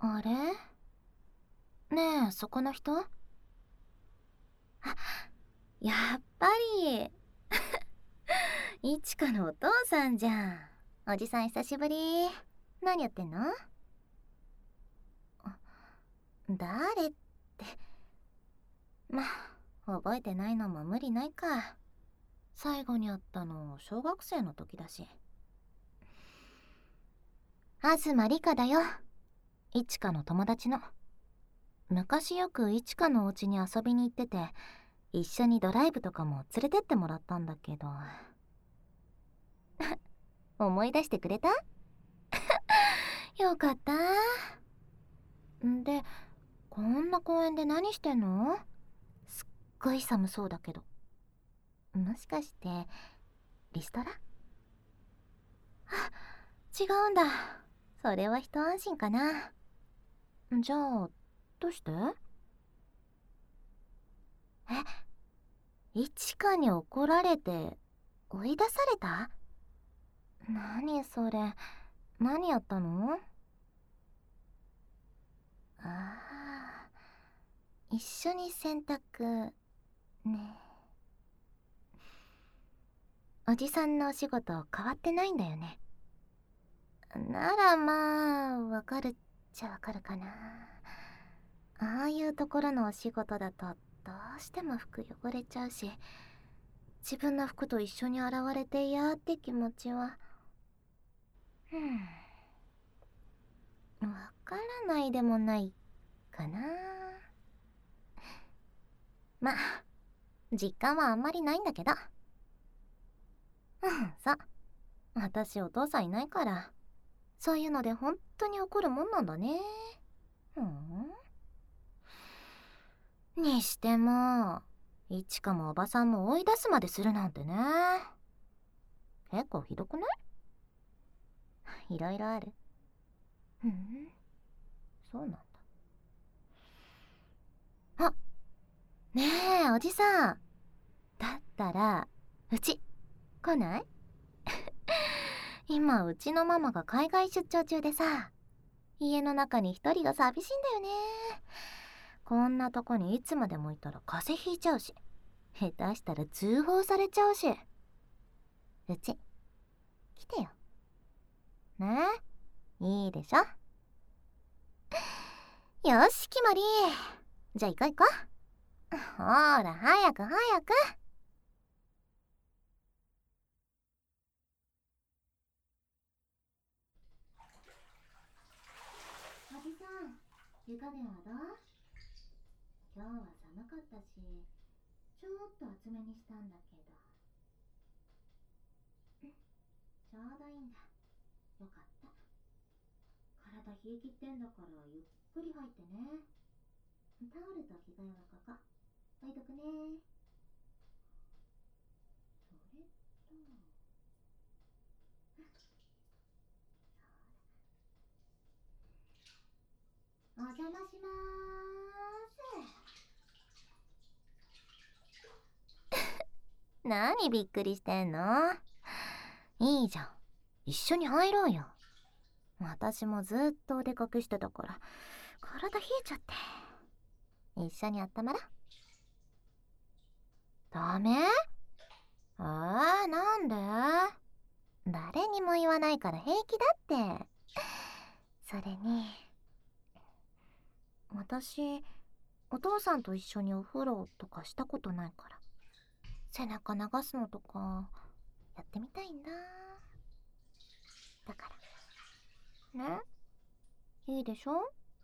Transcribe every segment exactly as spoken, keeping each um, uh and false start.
あれ？ねえ、そこの人？あ、やっぱり。いちかのお父さんじゃん。おじさん久しぶり。何やってんの？誰って。ま、覚えてないのも無理ないか。最後に会ったの小学生の時だし。東理香だよ。いちかの友達の。昔よくいちかのお家に遊びに行ってて、一緒にドライブとかも連れてってもらったんだけど。思い出してくれた？よかった。んで、こんな公園で何してんの？すっごい寒そうだけど。もしかしてリストラ？あ、違うんだ。それは一安心かな。じゃあどうして？え、いちかに怒られて追い出された？何それ、何やったの？ああ、一緒に洗濯ね。おじさんのお仕事変わってないんだよね。ならまあわかるっちゃわかるかな。ああいうところのお仕事だとどうしても服汚れちゃうし、自分の服と一緒に洗われて嫌って気持ちは、うん、わからないでもないかな。まあ実感はあんまりないんだけど。うん、そう、私お父さんいないから、そういうので本当に怒るもんなんだね。うん。にしても、いちかもおばさんも追い出すまでするなんてね。結構ひどくない？いろいろある。うん、そうなんだ。あ、ねえおじさん、だったらうち来ない？今うちのママが海外出張中でさ、家の中に一人が寂しいんだよね。こんなとこにいつまでもいたら風邪ひいちゃうし、下手したら通報されちゃうし。うち来てよね。え、いいでしょ。よし決まり。じゃあ行こう行こう。ほら早く早く。おじさん、湯加減はどう？今日は寒かったし、ちょっと厚めにしたんだけど。うん、ちょうどいいんだ。よかった。体冷え切ってんだからゆっくり入ってね。タオルと着替えはここ置いとくね。それと、お邪魔しまーす。何びっくりしてんの？いいじゃん、一緒に入ろうよ。私もずっとお出かけしてたから体冷えちゃって。一緒にあったまら。ダメ？えー、なんで？誰にも言わないから平気だって。それに私、お父さんと一緒にお風呂とかしたことないから、背中流すのとかやってみたいんだ。だからね。いいでしょ？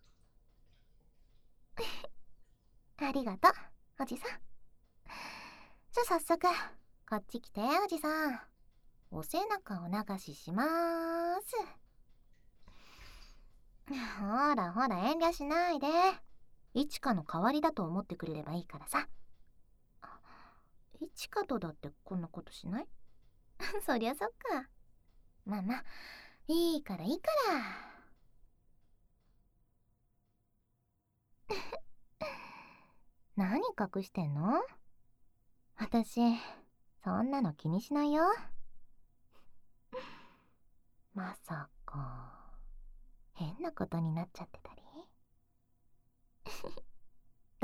ありがとうおじさん。じゃあ早速こっち来ておじさん。お背中を流ししまーす。ほらほら遠慮しないで。いちかの代わりだと思ってくれればいいからさ。いちかとだってこんなことしない？そりゃそっか。まあまあいいからいいから。何隠してんの？私そんなの気にしないよ。まさか変なことになっちゃってたり？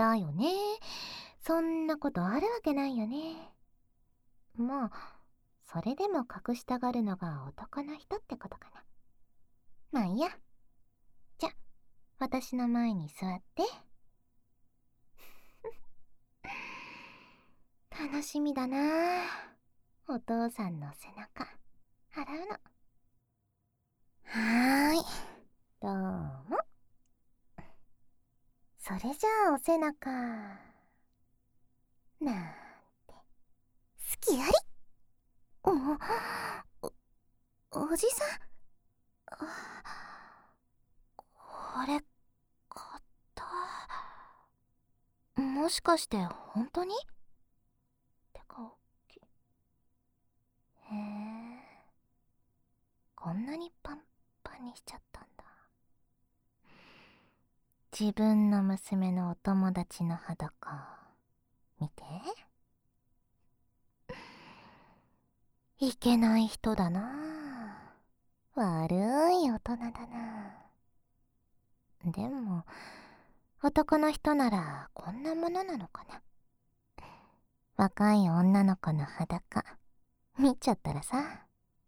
だよね。そんなことあるわけないよね。まあ、それでも隠したがるのが男の人ってことかな。まあいいや。じゃ、私の前に座って。楽しみだなあ、お父さんの背中洗うの。はーい、どうも。それじゃあお背中なんて好きあり。おおおじさん、これ買った。もしかして本当に？てか大きい。へえ、こんなにパンパンにしちゃったんだ。自分の娘のお友達の裸見て。いけない人だな。悪い大人だな。でも男の人ならこんなものなのかな。若い女の子の裸見ちゃったらさ。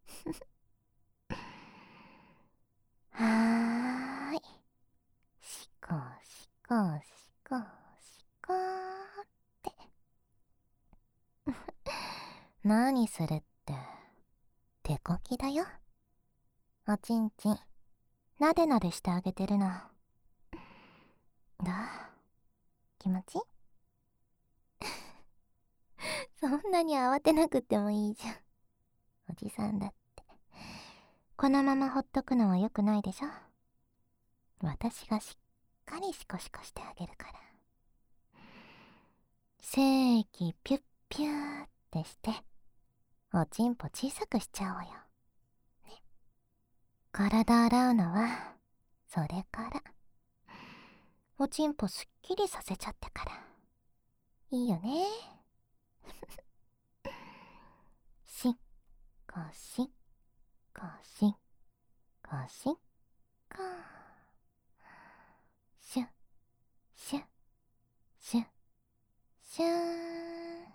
はーい、しこしこしこしこーって。何するって手こきだよ。おちんちんなでなでしてあげてるの。どう？気持ちいい？そんなに慌てなくてもいいじゃん。おじさんだってこのままほっとくのは良くないでしょ。私がしっかりシコシコしてあげるから。精液ピュッピューってしておちんぽ小さくしちゃおうよ、ね。体洗うのはそれからおちんぽすっきりさせちゃってからいいよね。しっこしっこしっこしっこシュッシュッシュッシューン。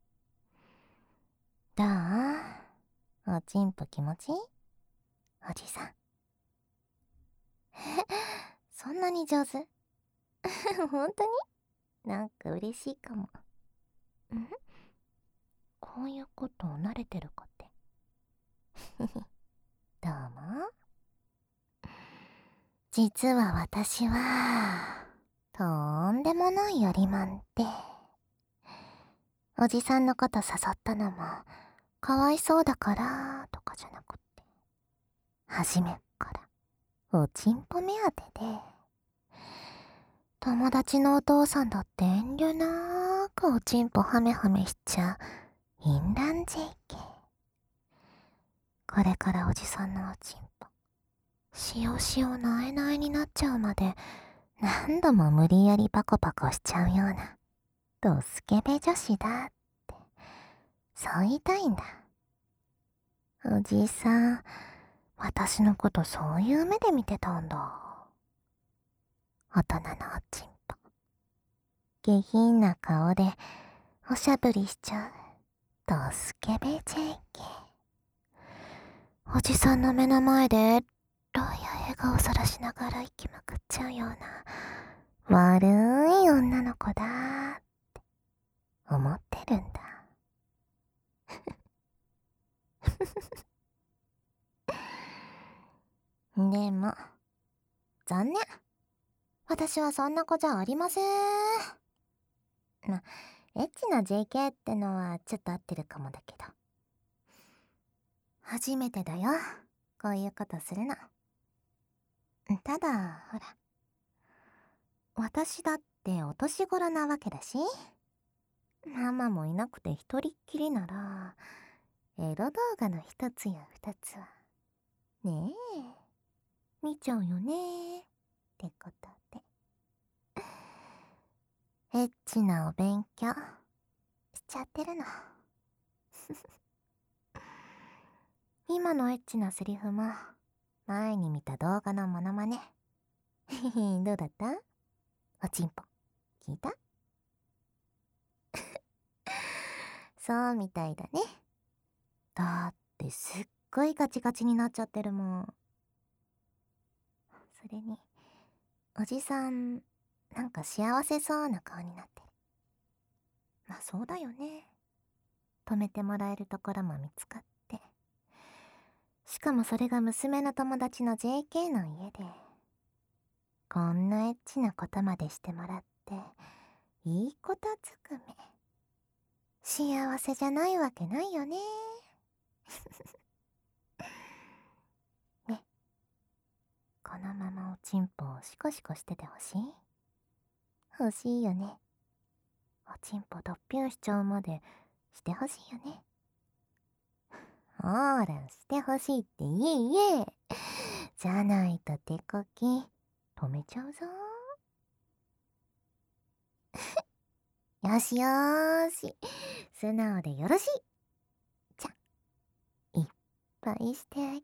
どう？おちんぽ気持ちいい？おじさん。え、そんなに上手？本当に？なんか嬉しいかも。ん？こういうこと慣れてるかって。どうも。実は私はとんでもないやりまんで、おじさんのこと誘ったのもかわいそうだからとかじゃなくって、初めっからおちんぽ目当てで、友達のお父さんだって遠慮なーくおちんぽハメハメしちゃう淫乱 ジェイケー。 これからおじさんのおちんぽしおしおなえなえになっちゃうまで何度も無理やりパコパコしちゃうようなドスケベ女子だって、そう言いたいんだ。おじさん、私のことそういう目で見てたんだ。大人のおちんぽ下品な顔でおしゃぶりしちゃうドスケベ ジェイケー。 おじさんの目の前でエロい笑顔さらしながら生きまくっちゃうような悪い女の子だーって思ってるんだ。でも残念、私はそんな子じゃありません。ま、エッチな ジェイケー ってのはちょっと合ってるかもだけど、初めてだよ、こういうことするの。ただほら、私だってお年頃なわけだし、ママもいなくて一人っきりならエロ動画の一つや二つはねえ見ちゃうよねってことで、エッチなお勉強しちゃってるの。今のエッチなセリフも前に見た動画のモノマネ。どうだった？おちんぽ聞いた？ そうみたいだね。だってすっごいガチガチになっちゃってるもん。それにおじさんなんか幸せそうな顔になってる。まあそうだよね。止めてもらえるところも見つかって、しかもそれが娘の友達の ジェーケー の家で、こんなエッチなことまでしてもらっていいことずくめ。幸せじゃないわけないよね。ね、このままおちんぽをシコシコしててほしい？欲しいよね。おちんぽドッピュンしちゃうまでしてほしいよね。ほーら、してほしいって言え言え。じゃないと手こき止めちゃうぞ。よしよーし、素直でよろしい。じゃ、いっぱいしてあげる。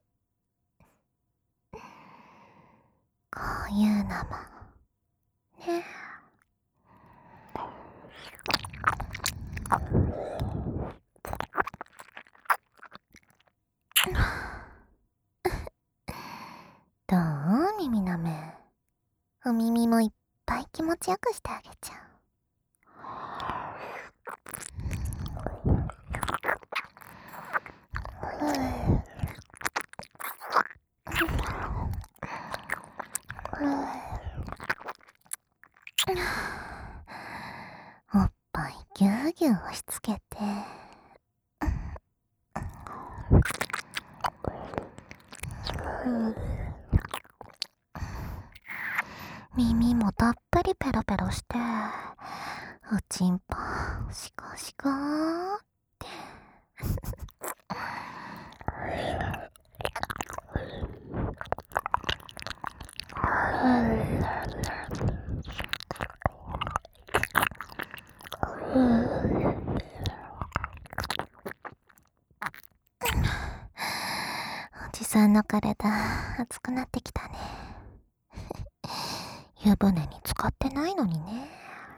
こういうのもね。どう？耳の目。お耳もいっぱい気持ちよくしてあげちゃう。おっぱいぎゅうぎゅう押し付けて、耳もたっぷりペロペロして、おちんぽシコシコーって。おじさんの体熱くなってきたね。湯船に浸かってないのにね。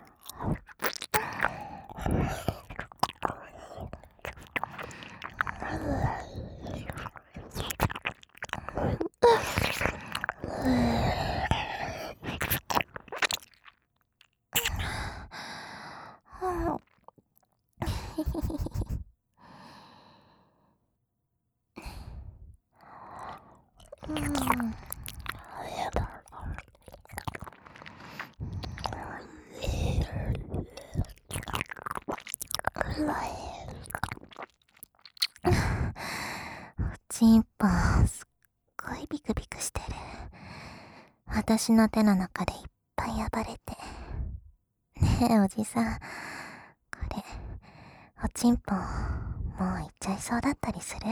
おちんぽすっごいビクビクしてる。私の手の中でいっぱい暴れて。ねえおじさん、これおちんぽもういっちゃいそうだったりする？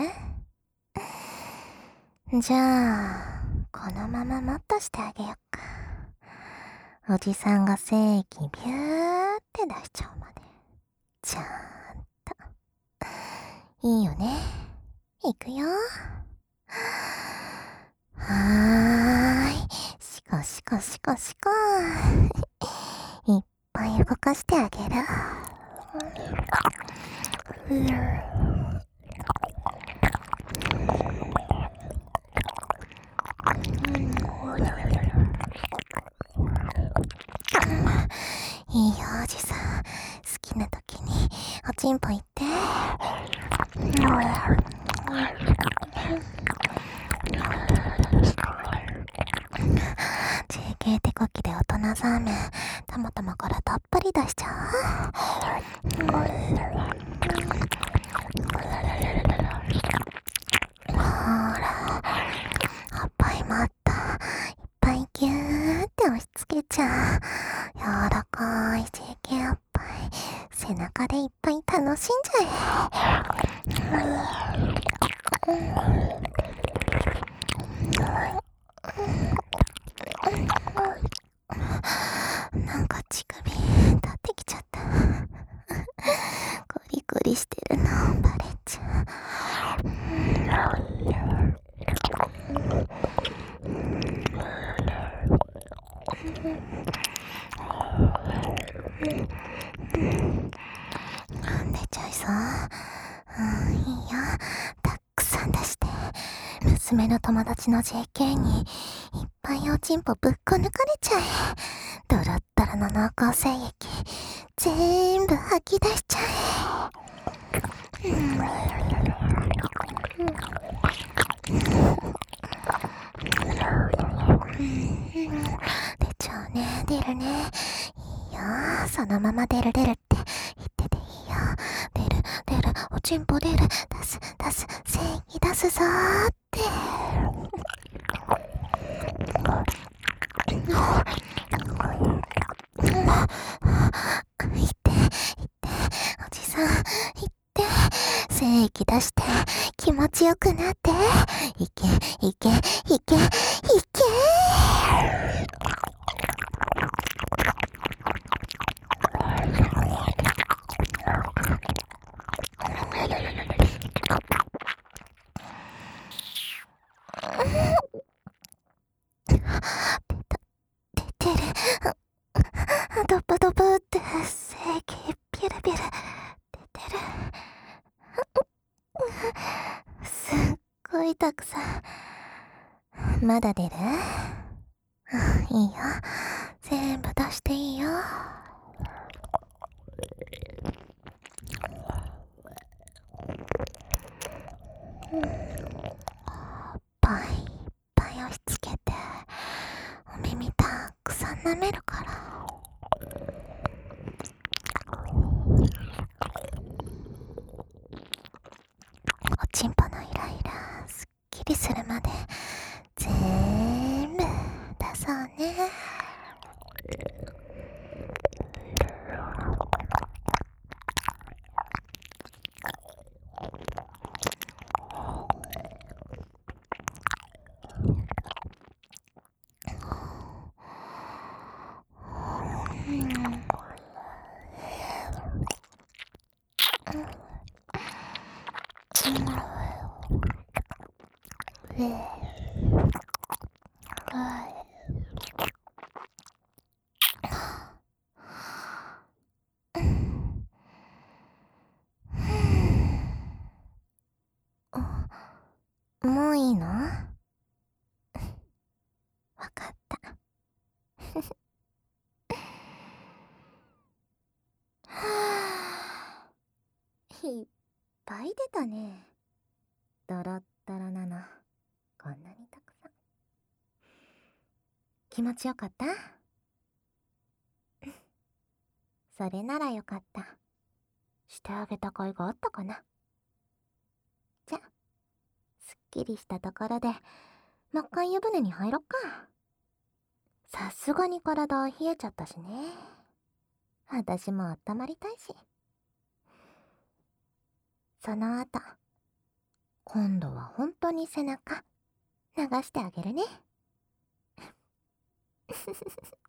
じゃあこのままもっとしてあげよっか。おじさんが精液ビューって出しちゃうまでちゃんと。いいよね。いくよ。はーい、シコシコシコシコ。いっぱい動かしてあげる。いいよおじさん、好きな時におちんぽいって。ジェーケー 手こきで大人ザーメンたまたまからたっぷり出しちゃう。ほら、おっぱいもっといっぱいギューって押し付けちゃう。柔らかい ジェーケー おっぱい背中でいっぱい楽しんじゃえ。なんか乳首立ってきちゃった。コリコリしてるのバレちゃう。出ちゃいそう。 娘の友達の ジェーケー にいっぱいおちんぽぶっこ抜かれちゃえ。ドロッドロの濃厚精液ぜんぶ吐き出しちゃえ。うんうん出ちゃうね、出るね。いいよ、そのまま出る出るって言ってていいよ。出る出る、おちんぽ出る、出す出す、精液出すぞーって。いっていって、おじさんいって、精液出して気持ちよくなって、いけいけいけいけ出てる。ドブドブって精液ビュルビュル出てる。すっごいたくさん。まだ出る？いいよ、全部出していいよ。パイパイ押し付けてお耳たくさん舐めるから。おちんぽのイライラすっきりするまでぜーんぶ出そうね。もういいの？わかった。はぁ、いっぱい出たね。ドロッドロなの。こんなにたくさん。気持ちよかった？それならよかった。してあげた甲斐があったかな。じゃ、すっきりしたところで、もう一回湯船に入ろっか。さすがに体冷えちゃったしね。私も温まりたいし。その後、今度は本当に背中流してあげるね。